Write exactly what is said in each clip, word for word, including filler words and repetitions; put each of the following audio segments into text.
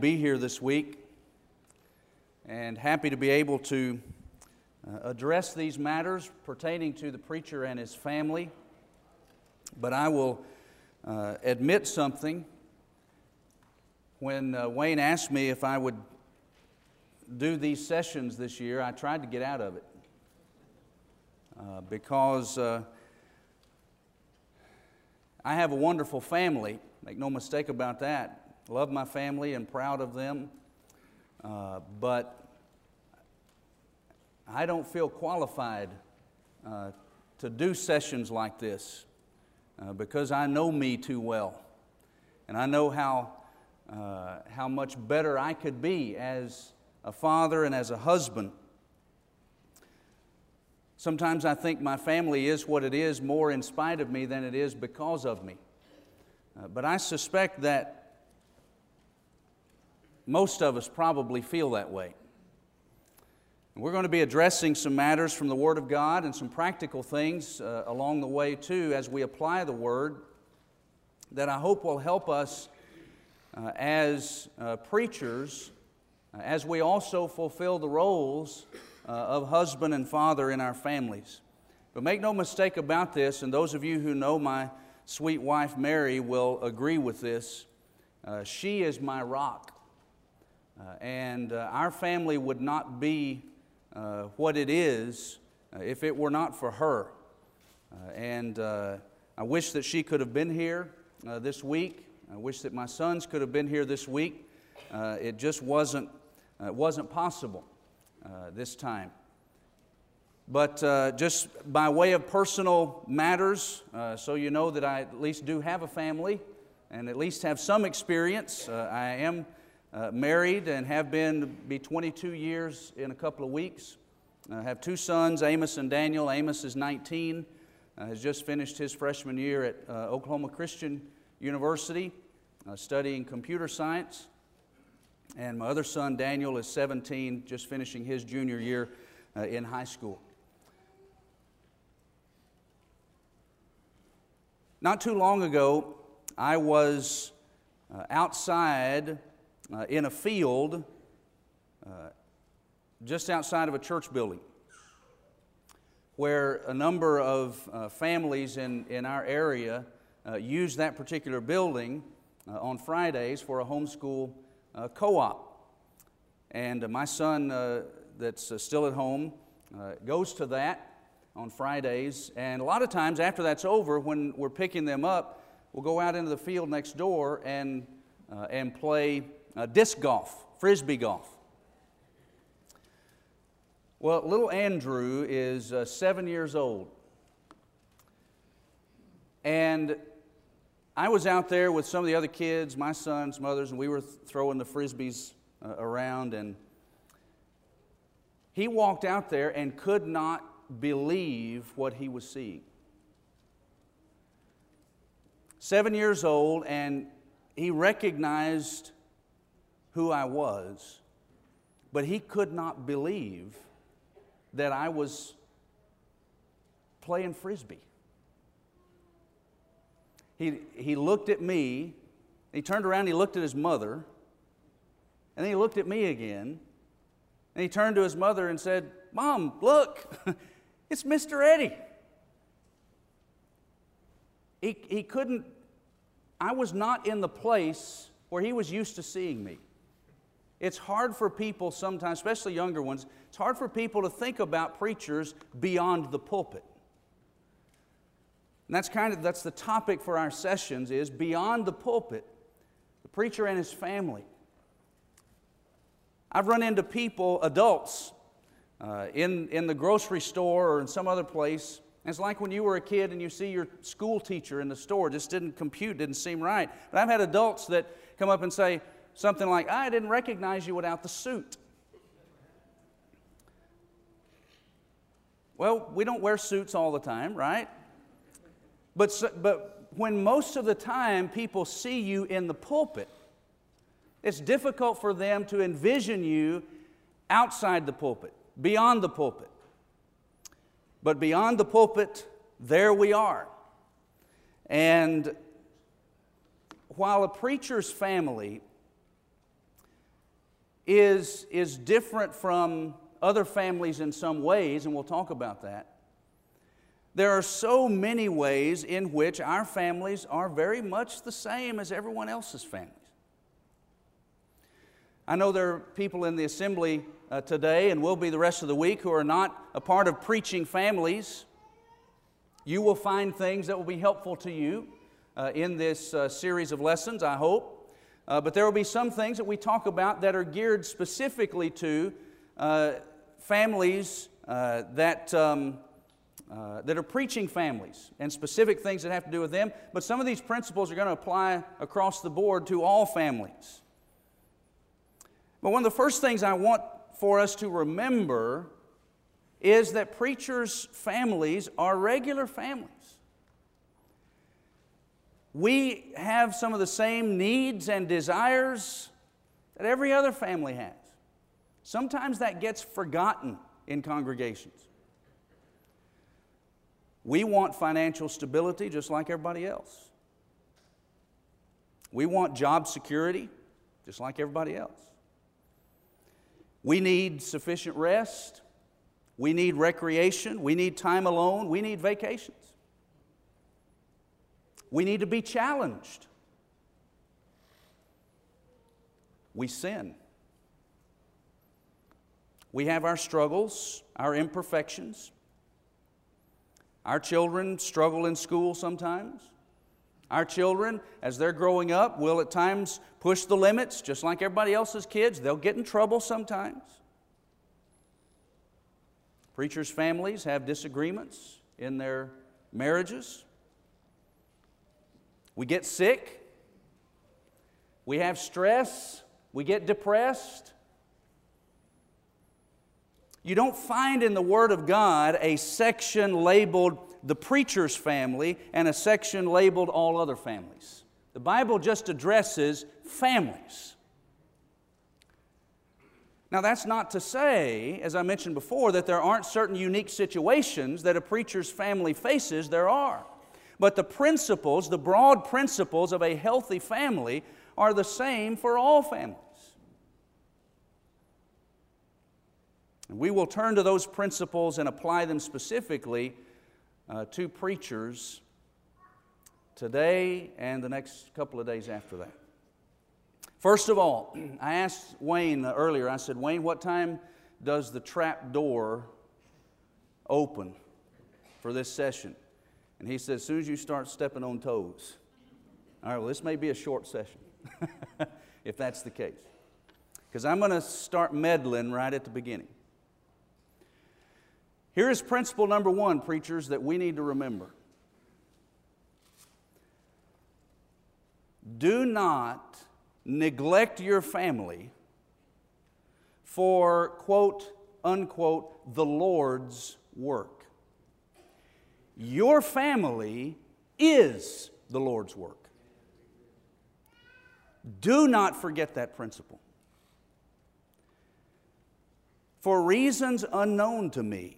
be here this week and happy to be able to uh, address these matters pertaining to the preacher and his family. But I will uh, admit something. When uh, Wayne asked me if I would do these sessions this year, I tried to get out of it uh, because uh, I have a wonderful family. Make no mistake about that. Love my family and proud of them. Uh, but I don't feel qualified uh, to do sessions like this uh, because I know me too well. And I know how, uh, how much better I could be as a father and as a husband. Sometimes I think my family is what it is more in spite of me than it is because of me. Uh, but I suspect that most of us probably feel that way. And we're going to be addressing some matters from the Word of God and some practical things uh, along the way too as we apply the Word that I hope will help us uh, as uh, preachers uh, as we also fulfill the roles uh, of husband and father in our families. But make no mistake about this, and those of you who know my sweet wife Mary will agree with this. Uh, she is my rock. Uh, and uh, our family would not be uh, what it is uh, if it were not for her. Uh, and uh, I wish that she could have been here uh, this week. I wish that my sons could have been here this week. Uh, it just wasn't, uh, wasn't possible uh, this time. But uh, just by way of personal matters, uh, so you know that I at least do have a family and at least have some experience. Uh, I am uh, married and have been be twenty-two years in a couple of weeks. I have two sons, Amos and Daniel. Amos is nineteen, uh, has just finished his freshman year at uh, Oklahoma Christian University, uh, studying computer science. And my other son, Daniel, is seventeen, just finishing his junior year uh, in high school. Not too long ago, I was uh, outside uh, in a field uh, just outside of a church building where a number of uh, families in, in our area uh, use that particular building uh, on Fridays for a homeschool uh, co-op. And uh, my son uh, that's uh, still at home uh, goes to that on Fridays, and a lot of times after that's over, when we're picking them up, we'll go out into the field next door and uh, and play uh, disc golf, frisbee golf. Well, little Andrew is uh, seven years old, and I was out there with some of the other kids, my sons, mothers, and we were th- throwing the frisbees uh, around, and he walked out there and could not believe what he was seeing. Seven years old, and he recognized who I was, but he could not believe that I was playing frisbee. He, he looked at me, he turned around, he looked at his mother, and then he looked at me again, and he turned to his mother and said, "Mom, look, it's Mister Eddie." He, he couldn't, I was not in the place where he was used to seeing me. It's hard for people sometimes, especially younger ones, it's hard for people to think about preachers beyond the pulpit. And that's kind of, that's the topic for our sessions is beyond the pulpit, the preacher and his family. I've run into people, adults, Uh, in, in the grocery store or in some other place. It's like when you were a kid and you see your school teacher in the store. It just didn't compute, didn't seem right. But I've had adults that come up and say something like, "I didn't recognize you without the suit." Well, we don't wear suits all the time, right? But, but when most of the time people see you in the pulpit, it's difficult for them to envision you outside the pulpit, beyond the pulpit. But beyond the pulpit, there we are. And while a preacher's family is, is different from other families in some ways, and we'll talk about that. There are so many ways in which our families are very much the same as everyone else's families. I know there are people in the assembly uh, today, and will be the rest of the week, who are not a part of preaching families. You will find things that will be helpful to you uh, in this uh, series of lessons, I hope. Uh, but there will be some things that we talk about that are geared specifically to uh, families uh, that, um, uh, that are preaching families, and specific things that have to do with them. But some of these principles are going to apply across the board to all families. But one of the first things I want for us to remember is that preachers' families are regular families. We have some of the same needs and desires that every other family has. Sometimes that gets forgotten in congregations. We want financial stability just like everybody else. We want job security just like everybody else. We need sufficient rest. We need recreation. We need time alone. We need vacations. We need to be challenged. We sin. We have our struggles, our imperfections. Our children struggle in school sometimes. Our children, as they're growing up, will at times push the limits, just like everybody else's kids. They'll get in trouble sometimes. Preachers' families have disagreements in their marriages. We get sick. We have stress. We get depressed. You don't find in the Word of God a section labeled the preacher's family and a section labeled all other families. The Bible just addresses families. Now, that's not to say, as I mentioned before, that there aren't certain unique situations that a preacher's family faces. There are. But the principles, the broad principles of a healthy family are the same for all families. And we will turn to those principles and apply them specifically uh, to preachers today and the next couple of days after that. First of all, I asked Wayne earlier, I said, Wayne, what time does the trap door open for this session? And he said, as soon as you start stepping on toes. All right, well, this may be a short session, if that's the case. Because I'm going to start meddling right at the beginning. Here is principle number one, preachers, that we need to remember. Do not neglect your family for, quote, unquote, the Lord's work. Your family is the Lord's work. Do not forget that principle. For reasons unknown to me,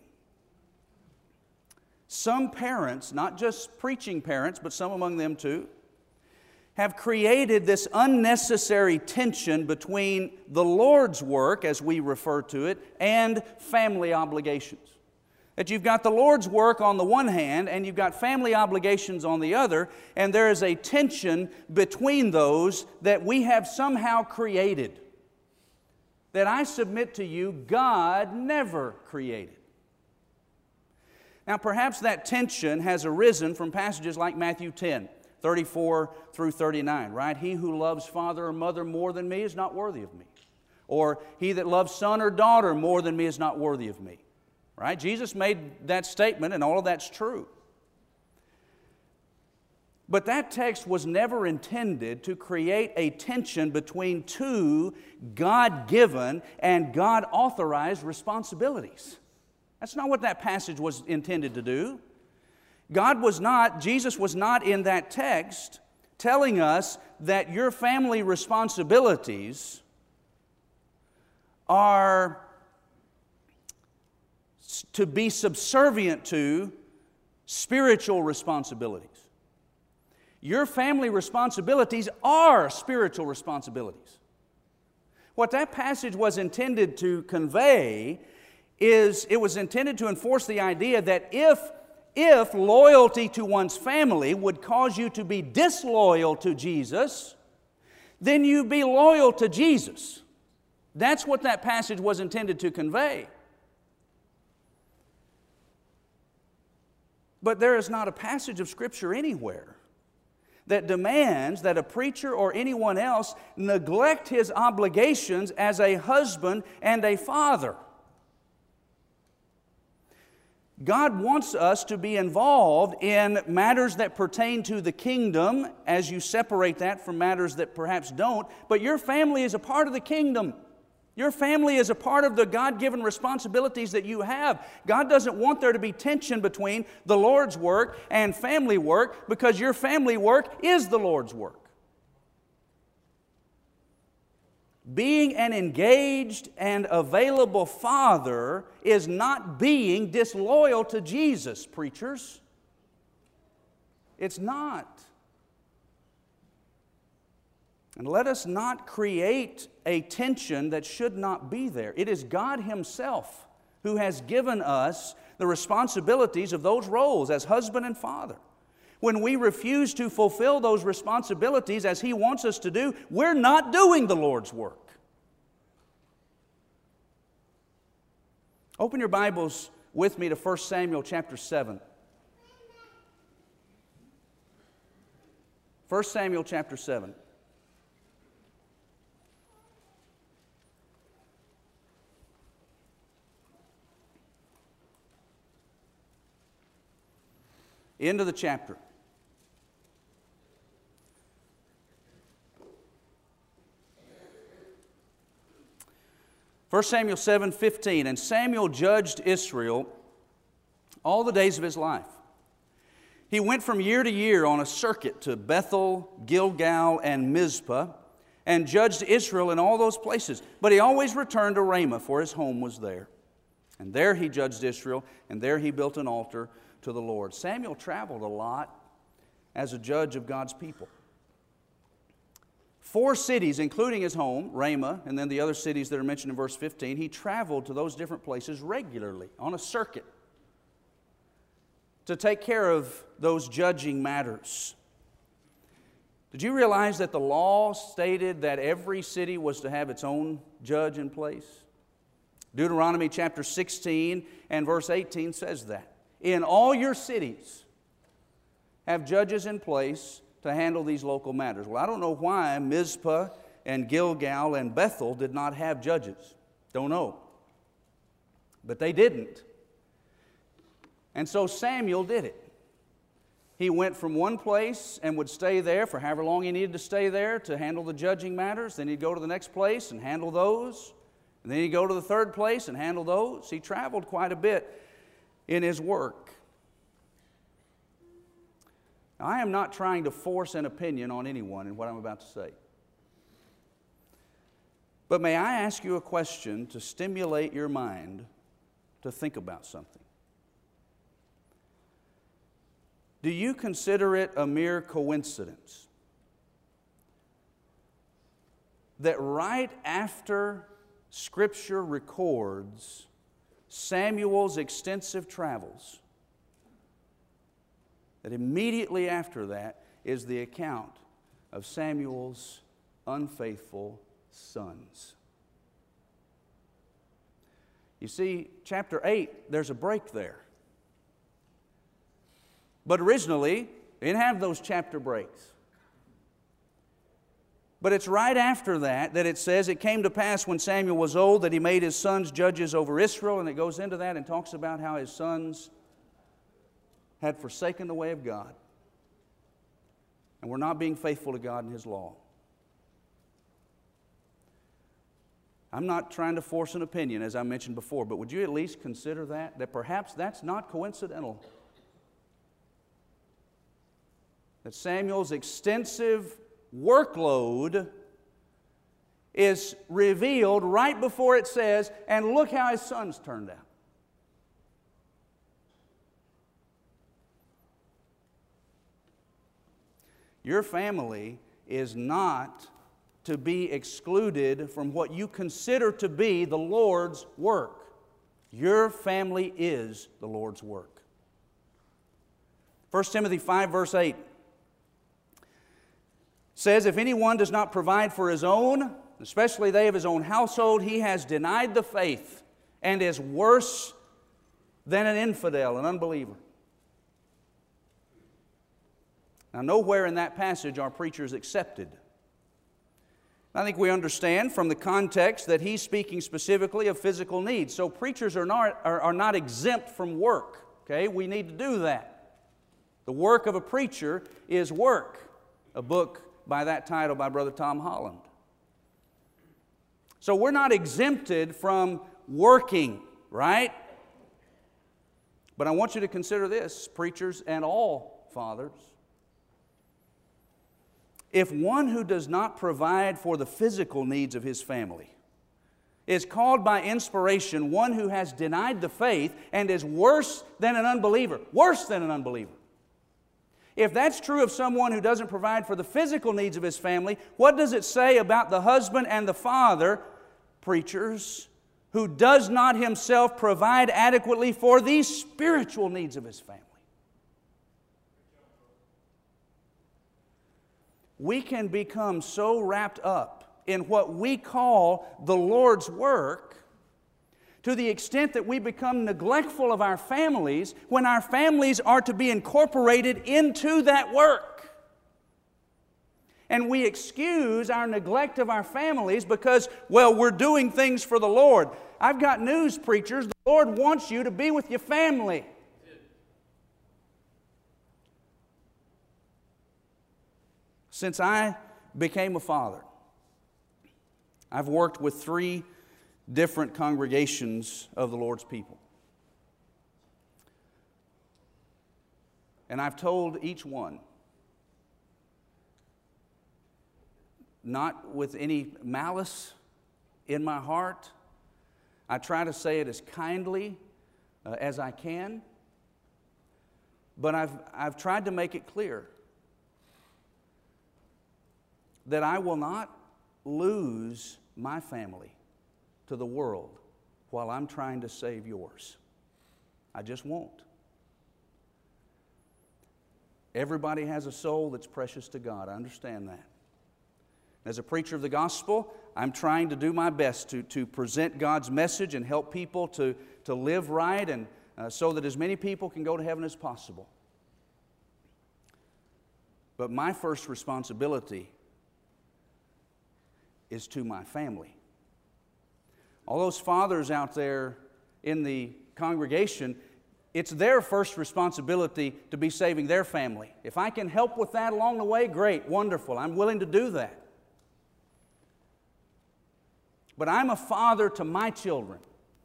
some parents, not just preaching parents, but some among them too, have created this unnecessary tension between the Lord's work, as we refer to it, and family obligations. That you've got the Lord's work on the one hand, and you've got family obligations on the other, and there is a tension between those that we have somehow created, that I submit to you, God never created. Now, perhaps that tension has arisen from passages like Matthew ten, thirty-four through thirty-nine, right? He who loves father or mother more than me is not worthy of me. Or he that loves son or daughter more than me is not worthy of me. Right? Jesus made that statement, and all of that's true. But that text was never intended to create a tension between two God-given and God-authorized responsibilities. That's not what that passage was intended to do. God was not, Jesus was not in that text telling us that your family responsibilities are to be subservient to spiritual responsibilities. Your family responsibilities are spiritual responsibilities. What that passage was intended to convey is it was intended to enforce the idea that if, if loyalty to one's family would cause you to be disloyal to Jesus, then you be loyal to Jesus. That's what that passage was intended to convey. But there is not a passage of Scripture anywhere that demands that a preacher or anyone else neglect his obligations as a husband and a father. God wants us to be involved in matters that pertain to the kingdom as you separate that from matters that perhaps don't, but your family is a part of the kingdom. Your family is a part of the God-given responsibilities that you have. God doesn't want there to be tension between the Lord's work and family work because your family work is the Lord's work. Being an engaged and available father is not being disloyal to Jesus, preachers. It's not. And let us not create a tension that should not be there. It is God Himself who has given us the responsibilities of those roles as husband and father. When we refuse to fulfill those responsibilities as He wants us to do, we're not doing the Lord's work. Open your Bibles with me to First Samuel chapter seven. First Samuel chapter seven. End of the chapter. First Samuel seven fifteen, and Samuel judged Israel all the days of his life. He went from year to year on a circuit to Bethel, Gilgal, and Mizpah, and judged Israel in all those places. But he always returned to Ramah, for his home was there. And there he judged Israel, and there he built an altar to the Lord. Samuel traveled a lot as a judge of God's people. Four cities, including his home, Ramah, and then the other cities that are mentioned in verse fifteen, he traveled to those different places regularly on a circuit to take care of those judging matters. Did you realize that the law stated that every city was to have its own judge in place? Deuteronomy chapter sixteen and verse eighteen says that. In all your cities, have judges in place to handle these local matters. Well, I don't know why Mizpah and Gilgal and Bethel did not have judges. Don't know. But they didn't. And so Samuel did it. He went from one place and would stay there for however long he needed to stay there to handle the judging matters. Then he'd go to the next place and handle those. And then he'd go to the third place and handle those. He traveled quite a bit in his work. Now, I am not trying to force an opinion on anyone in what I'm about to say. But may I ask you a question to stimulate your mind to think about something? Do you consider it a mere coincidence that right after Scripture records Samuel's extensive travels, that immediately after that is the account of Samuel's unfaithful sons? You see, chapter eight, there's a break there. But originally, they didn't have those chapter breaks. But it's right after that that it says, it came to pass when Samuel was old that he made his sons judges over Israel, and it goes into that and talks about how his sons had forsaken the way of God and were not being faithful to God and His law. I'm not trying to force an opinion, as I mentioned before, but would you at least consider that, that perhaps that's not coincidental? That Samuel's extensive workload is revealed right before it says, and look how his sons turned out. Your family is not to be excluded from what you consider to be the Lord's work. Your family is the Lord's work. First Timothy five, verse eight says, "If anyone does not provide for his own, especially they of his own household, he has denied the faith and is worse than an infidel, an unbeliever." Now, nowhere in that passage are preachers accepted. I think we understand from the context that he's speaking specifically of physical needs. So preachers are not, are, are not exempt from work. Okay, we need to do that. The work of a preacher is work. A book by that title by Brother Tom Holland. So we're not exempted from working, right? But I want you to consider this, preachers and all fathers. If one who does not provide for the physical needs of his family is called by inspiration one who has denied the faith and is worse than an unbeliever, worse than an unbeliever. If that's true of someone who doesn't provide for the physical needs of his family, what does it say about the husband and the father, preachers, who does not himself provide adequately for these spiritual needs of his family? We can become so wrapped up in what we call the Lord's work to the extent that we become neglectful of our families when our families are to be incorporated into that work. And we excuse our neglect of our families because, well, we're doing things for the Lord. I've got news, preachers. The Lord wants you to be with your family. Since I became a father, I've worked with three different congregations of the Lord's people. And I've told each one, not with any malice in my heart, I try to say it as kindly uh, as I can, but I've, I've tried to make it clear that I will not lose my family to the world while I'm trying to save yours. I just won't. Everybody has a soul that's precious to God. I understand that. As a preacher of the gospel, I'm trying to do my best to, to present God's message and help people to, to live right and uh, so that as many people can go to heaven as possible. But my first responsibility is to my family. All those fathers out there in the congregation, it's their first responsibility to be saving their family. If I can help with that along the way, great, wonderful. I'm willing to do that. But I'm a father to my children.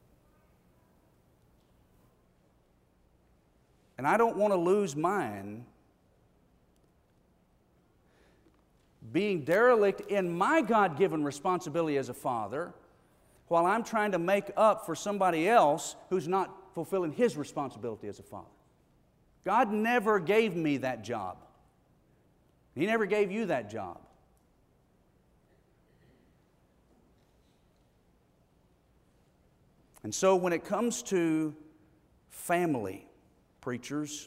And I don't want to lose mine being derelict in my God-given responsibility as a father while I'm trying to make up for somebody else who's not fulfilling his responsibility as a father. God never gave me that job. He never gave you that job. And so when it comes to family, preachers,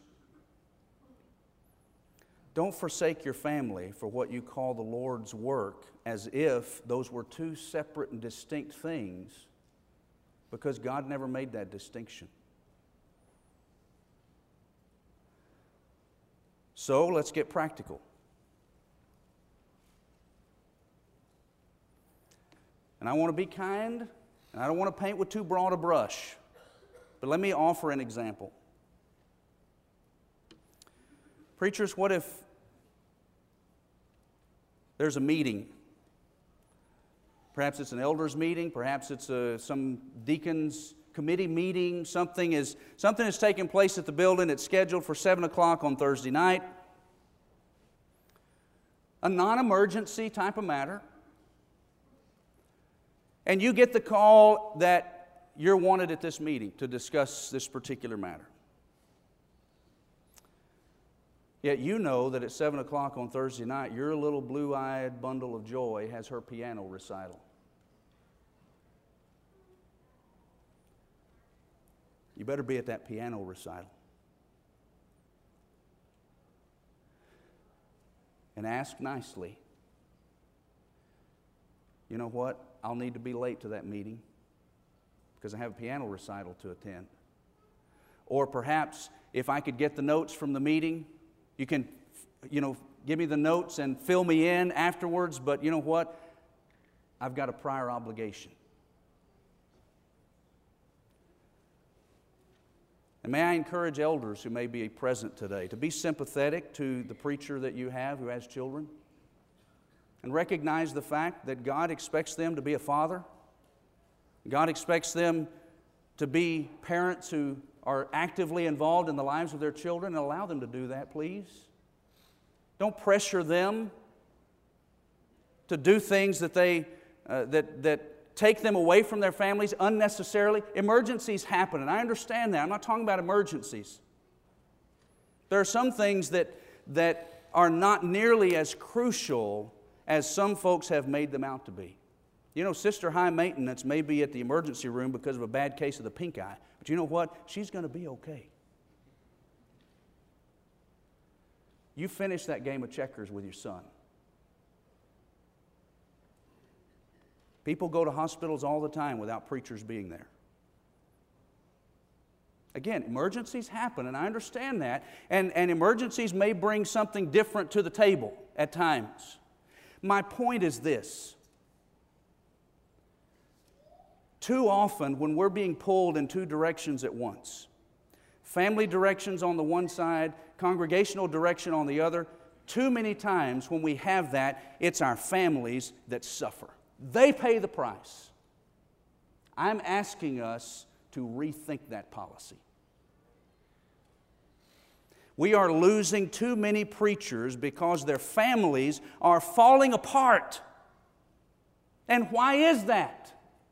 don't forsake your family for what you call the Lord's work as if those were two separate and distinct things, because God never made that distinction. So let's get practical. And I want to be kind, and I don't want to paint with too broad a brush, but let me offer an example. Preachers, what if there's a meeting? Perhaps it's an elders meeting, perhaps it's a, some deacons committee meeting, something is, something is taking place at the building. It's scheduled for seven o'clock on Thursday night. A non-emergency type of matter. And you get the call that you're wanted at this meeting to discuss this particular matter. Yet you know that at seven o'clock on Thursday night, your little blue-eyed bundle of joy has her piano recital. You better be at that piano recital. And ask nicely. You know what? I'll need to be late to that meeting because I have a piano recital to attend. Or perhaps if I could get the notes from the meeting, you can, you know, give me the notes and fill me in afterwards, but you know what? I've got a prior obligation. And may I encourage elders who may be present today to be sympathetic to the preacher that you have who has children and recognize the fact that God expects them to be a father. God expects them to be parents who are actively involved in the lives of their children, and allow them to do that, please. Don't pressure them to do things that they uh, that that take them away from their families unnecessarily. Emergencies happen, and I understand that. I'm not talking about emergencies. There are some things that that are not nearly as crucial as some folks have made them out to be. You know, Sister High Maintenance may be at the emergency room because of a bad case of the pink eye. But you know what? She's going to be okay. You finish that game of checkers with your son. People go to hospitals all the time without preachers being there. Again, emergencies happen, and I understand that. And, and emergencies may bring something different to the table at times. My point is this. Too often, when we're being pulled in two directions at once, family directions on the one side, congregational direction on the other, too many times when we have that, it's our families that suffer. They pay the price. I'm asking us to rethink that policy. We are losing too many preachers because their families are falling apart. And why is that?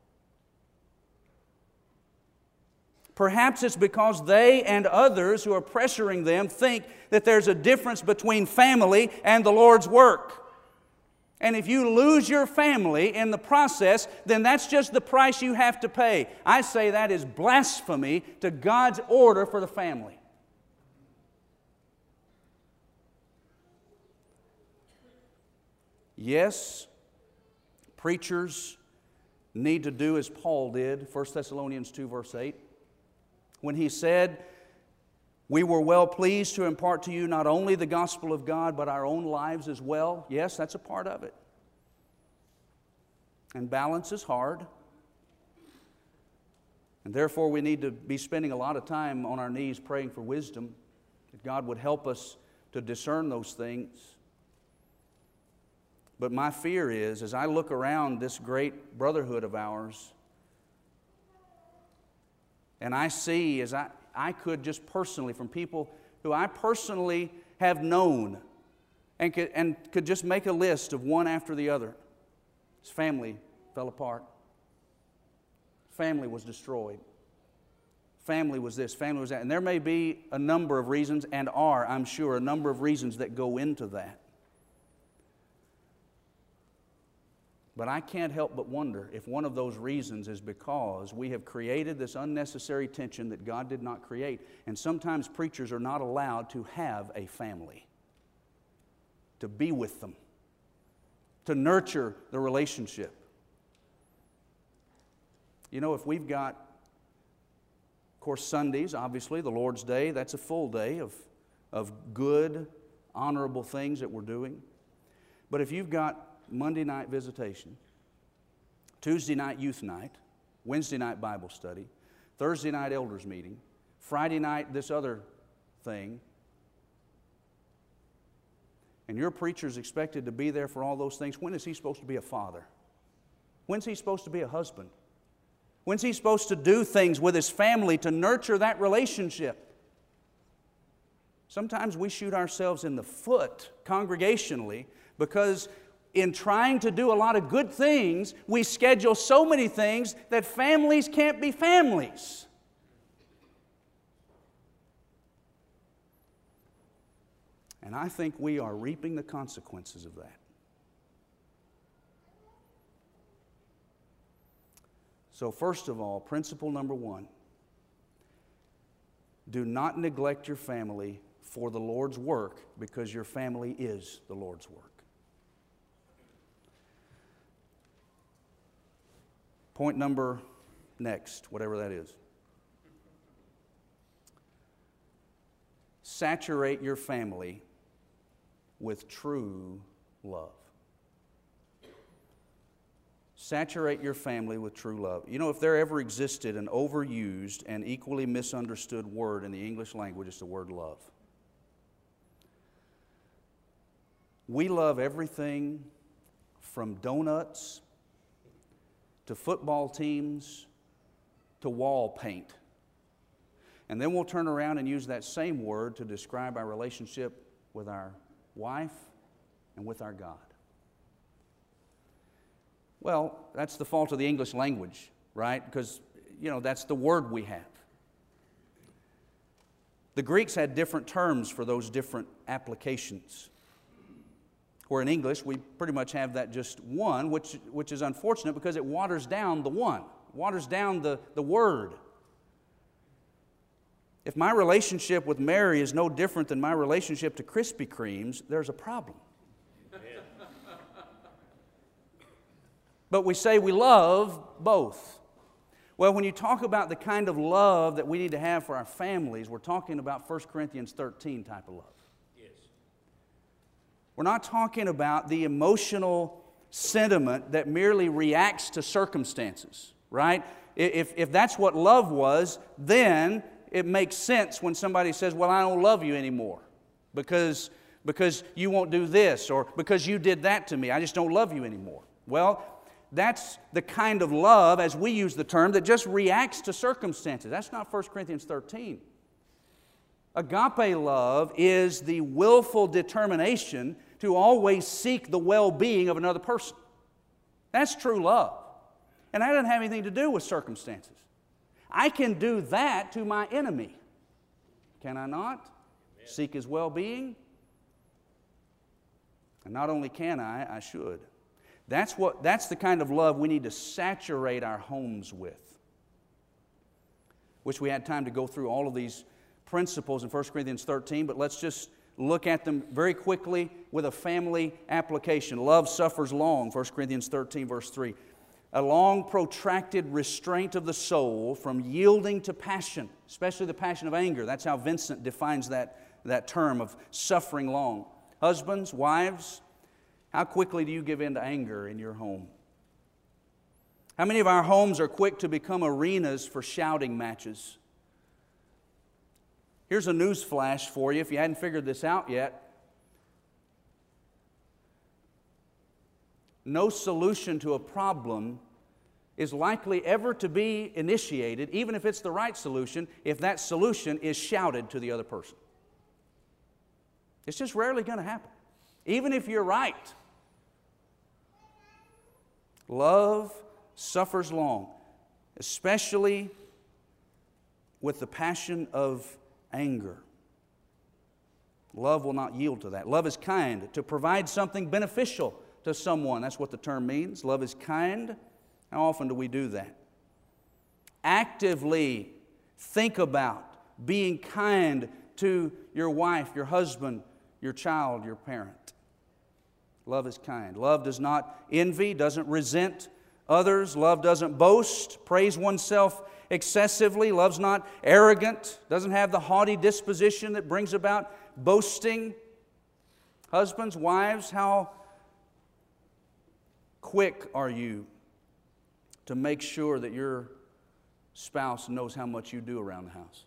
Perhaps it's because they and others who are pressuring them think that there's a difference between family and the Lord's work. And if you lose your family in the process, then that's just the price you have to pay. I say that is blasphemy to God's order for the family. Yes, preachers need to do as Paul did, First Thessalonians two, verse eight. When he said, we were well pleased to impart to you not only the gospel of God, but our own lives as well. Yes, that's a part of it. And balance is hard. And therefore we need to be spending a lot of time on our knees praying for wisdom, that God would help us to discern those things. But my fear is, as I look around this great brotherhood of ours, and I see, as I, I could just personally, from people who I personally have known, and could, and could just make a list of one after the other. His family fell apart. Family was destroyed. Family was this, family was that. And there may be a number of reasons, and are, I'm sure, a number of reasons that go into that. But I can't help but wonder if one of those reasons is because we have created this unnecessary tension that God did not create. And sometimes preachers are not allowed to have a family, to be with them, to nurture the relationship. You know, if we've got, of course, Sundays, obviously, the Lord's Day, that's a full day of, of good, honorable things that we're doing. But if you've got Monday night visitation, Tuesday night youth night, Wednesday night Bible study, Thursday night elders meeting, Friday night this other thing, and your preacher's expected to be there for all those things, when is he supposed to be a father? When's he supposed to be a husband? When's he supposed to do things with his family to nurture that relationship? Sometimes we shoot ourselves in the foot congregationally because in trying to do a lot of good things, we schedule so many things that families can't be families. And I think we are reaping the consequences of that. So first of all, principle number one, do not neglect your family for the Lord's work, because your family is the Lord's work. Point number next, whatever that is. Saturate your family with true love. Saturate your family with true love. You know, if there ever existed an overused and equally misunderstood word in the English language, it's the word love. We love everything from donuts to football teams to wall paint. And then we'll turn around and use that same word to describe our relationship with our wife and with our God. Well, that's the fault of the English language, right? Because, you know, that's the word we have. The Greeks had different terms for those different applications. Where in English, we pretty much have that just one, which, which is unfortunate because it waters down the one, waters down the, the word. If my relationship with Mary is no different than my relationship to Krispy Kremes, there's a problem. But we say we love both. Well, when you talk about the kind of love that we need to have for our families, we're talking about First Corinthians thirteen type of love. Yes. We're not talking about the emotional sentiment that merely reacts to circumstances, right? If, if that's what love was, then it makes sense when somebody says, well, I don't love you anymore because, because you won't do this, or because you did that to me. I just don't love you anymore. Well, that's the kind of love, as we use the term, that just reacts to circumstances. That's not First Corinthians thirteen. Agape love is the willful determination to always seek the well-being of another person. That's true love. And that doesn't have anything to do with circumstances. I can do that to my enemy. Can I not? Amen. Seek his well-being? And not only can I, I should. That's what, that's the kind of love we need to saturate our homes with. Wish we had time to go through all of these principles in First Corinthians thirteen, but let's just look at them very quickly with a family application. Love suffers long, First Corinthians thirteen, verse three. A long, protracted restraint of the soul from yielding to passion, especially the passion of anger. That's how Vincent defines that, that term of suffering long. Husbands, wives, how quickly do you give in to anger in your home? How many of our homes are quick to become arenas for shouting matches? Here's a news flash for you if you hadn't figured this out yet. No solution to a problem is likely ever to be initiated, even if it's the right solution, if that solution is shouted to the other person. It's just rarely going to happen, even if you're right. Love suffers long, especially with the passion of anger. Love will not yield to that. Love is kind, to provide something beneficial to someone. That's what the term means. Love is kind. How often do we do that? Actively think about being kind to your wife, your husband, your child, your parent. Love is kind. Love does not envy, doesn't resent others. Love doesn't boast, praise oneself excessively. Love's not arrogant, doesn't have the haughty disposition that brings about boasting. Husbands, wives, how quick are you to make sure that your spouse knows how much you do around the house?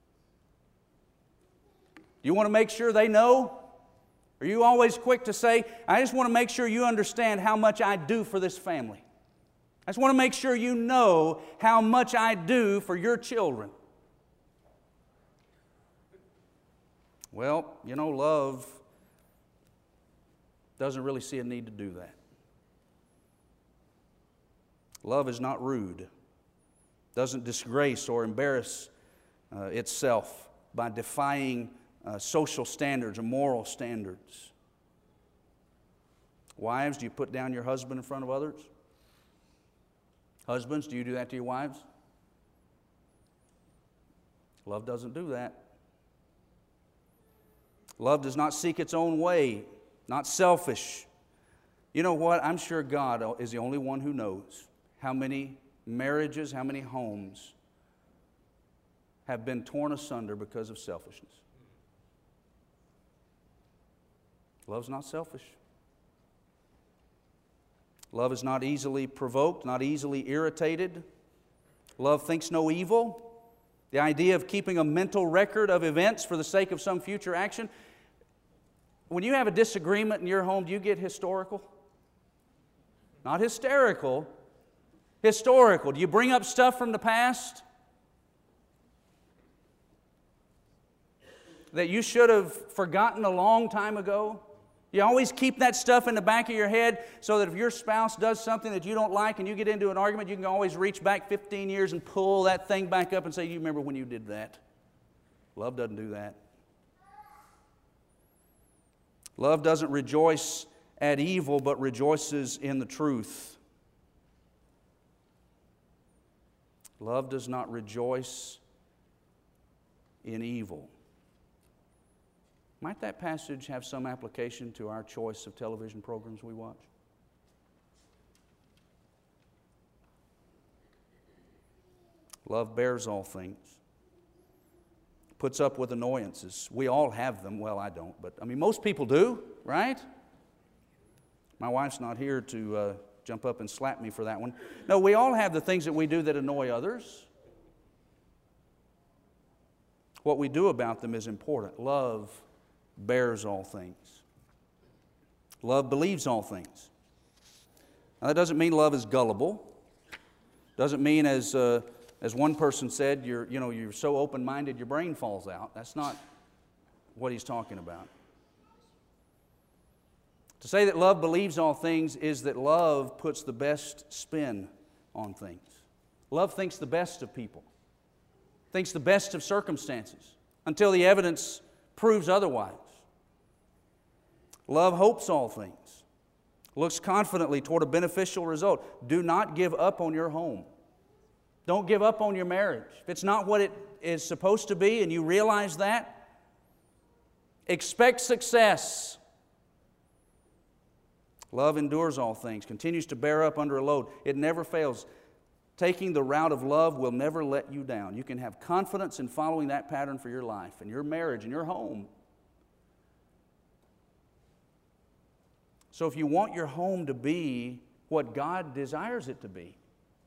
Do you want to make sure they know? Are you always quick to say, I just want to make sure you understand how much I do for this family? I just want to make sure you know how much I do for your children. Well, you know, love doesn't really see a need to do that. Love is not rude, doesn't disgrace or embarrass uh, itself by defying uh, social standards or moral standards. Wives, do you put down your husband in front of others? Husbands, do you do that to your wives? Love doesn't do that. Love does not seek its own way, not selfish. You know what? I'm sure God is the only one who knows how many marriages, how many homes have been torn asunder because of selfishness. Love's not selfish. Love is not easily provoked, not easily irritated. Love thinks no evil. The idea of keeping a mental record of events for the sake of some future action. When you have a disagreement in your home, do you get historical? Not hysterical. Historical. Do you bring up stuff from the past that you should have forgotten a long time ago? You always keep that stuff in the back of your head so that if your spouse does something that you don't like and you get into an argument, you can always reach back fifteen years and pull that thing back up and say, you remember when you did that? Love doesn't do that. Love doesn't rejoice at evil, but rejoices in the truth. Love does not rejoice in evil. Might that passage have some application to our choice of television programs we watch? Love bears all things, puts up with annoyances. We all have them. Well, I don't, but I mean, most people do, right? My wife's not here to uh, jump up and slap me for that one. No, we all have the things that we do that annoy others. What we do about them is important. Love bears all things. Love believes all things. Now, that doesn't mean love is gullible. Doesn't mean, as uh, as one person said, you're you know you're so open-minded your brain falls out. That's not what he's talking about. To say that love believes all things is that love puts the best spin on things. Love thinks the best of people, thinks the best of circumstances, until the evidence proves otherwise. Love hopes all things, looks confidently toward a beneficial result. Do not give up on your home. Don't give up on your marriage. If it's not what it is supposed to be and you realize that, expect success. Love endures all things, continues to bear up under a load. It never fails. Taking the route of love will never let you down. You can have confidence in following that pattern for your life and your marriage and your home. So if you want your home to be what God desires it to be,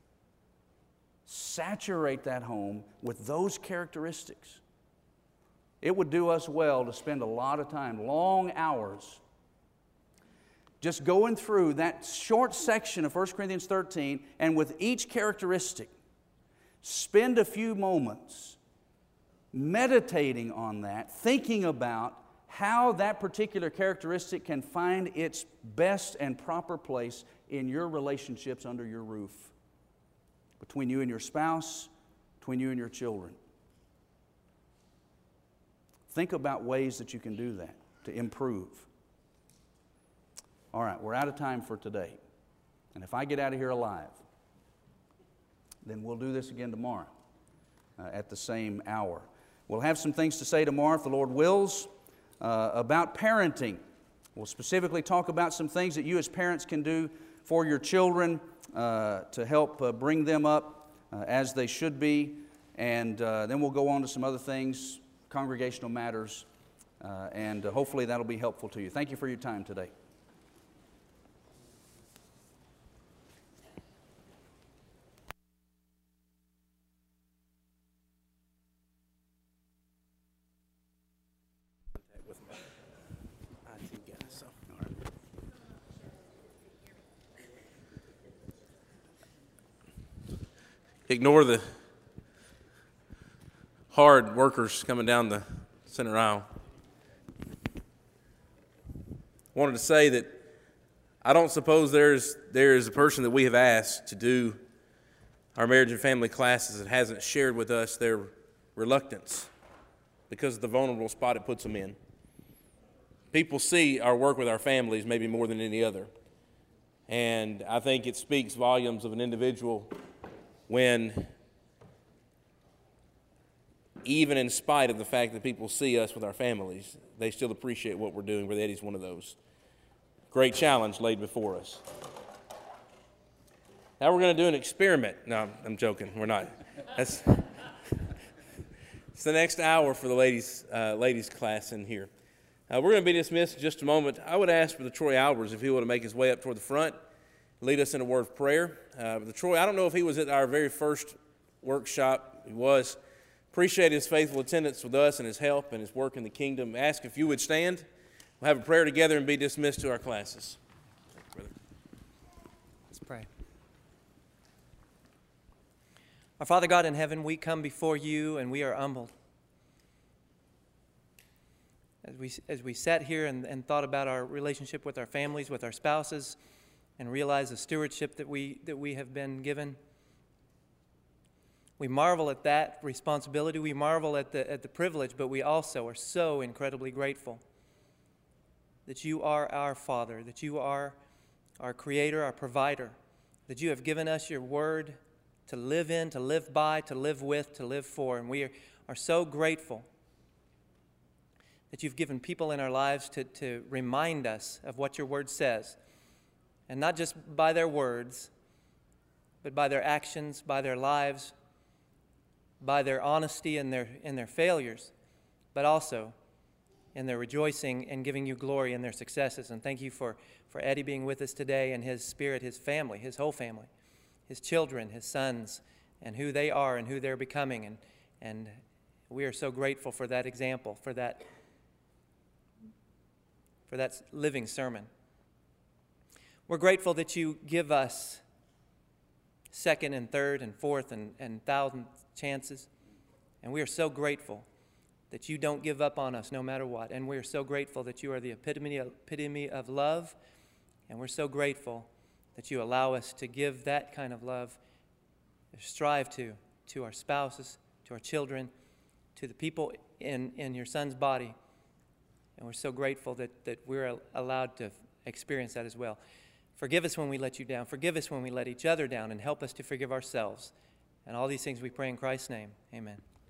saturate that home with those characteristics. It would do us well to spend a lot of time, long hours, just going through that short section of First Corinthians thirteen, and with each characteristic, spend a few moments meditating on that, thinking about how that particular characteristic can find its best and proper place in your relationships under your roof, between you and your spouse, between you and your children. Think about ways that you can do that to improve. All right, we're out of time for today. And if I get out of here alive, then we'll do this again tomorrow uh, at the same hour. We'll have some things to say tomorrow, if the Lord wills, uh, about parenting. We'll specifically talk about some things that you as parents can do for your children uh, to help uh, bring them up uh, as they should be. And uh, then we'll go on to some other things, congregational matters, uh, and uh, hopefully that'll be helpful to you. Thank you for your time today. Ignore the hard workers coming down the center aisle. I wanted to say that I don't suppose there's there is a person that we have asked to do our marriage and family classes that hasn't shared with us their reluctance because of the vulnerable spot it puts them in. People see our work with our families maybe more than any other. And I think it speaks volumes of an individual when, even in spite of the fact that people see us with our families, they still appreciate what we're doing. Brother Eddie's one of those. Great challenge laid before us. Now we're going to do an experiment. No, I'm joking. We're not. That's it's the next hour for the ladies uh, ladies class in here. Uh, we're going to be dismissed in just a moment. I would ask Brother Troy Albers if he would make his way up toward the front, lead us in a word of prayer. Uh, Brother Troy, I don't know if he was at our very first workshop. He was. Appreciate his faithful attendance with us and his help and his work in the kingdom. Ask if you would stand. We'll have a prayer together and be dismissed to our classes. Thank you, brother. Let's pray. Our Father God in heaven, we come before you and we are humbled. As we, as we sat here and, and thought about our relationship with our families, with our spouses, and realized the stewardship that we, that we have been given, we marvel at that responsibility. We marvel at the, at the privilege, but we also are so incredibly grateful that you are our Father, that you are our Creator, our Provider, that you have given us your word to live in, to live by, to live with, to live for. And we are, are so grateful that you've given people in our lives to, to remind us of what your word says. And not just by their words, but by their actions, by their lives, by their honesty and their, in their failures, but also in their rejoicing and giving you glory in their successes. And thank you for, for Eddie being with us today and his spirit, his family, his whole family, his children, his sons, and who they are and who they're becoming. And, and we are so grateful for that example, for that, for that living sermon. We're grateful that you give us second and third and fourth and, and thousandth chances. And we are so grateful that you don't give up on us no matter what. And we're so grateful that you are the epitome of, epitome of love. And we're so grateful that you allow us to give that kind of love, strive to, to our spouses, to our children, to the people in, in your son's body. And we're so grateful that, that we're allowed to experience that as well. Forgive us when we let you down. Forgive us when we let each other down, and help us to forgive ourselves. And all these things we pray in Christ's name. Amen.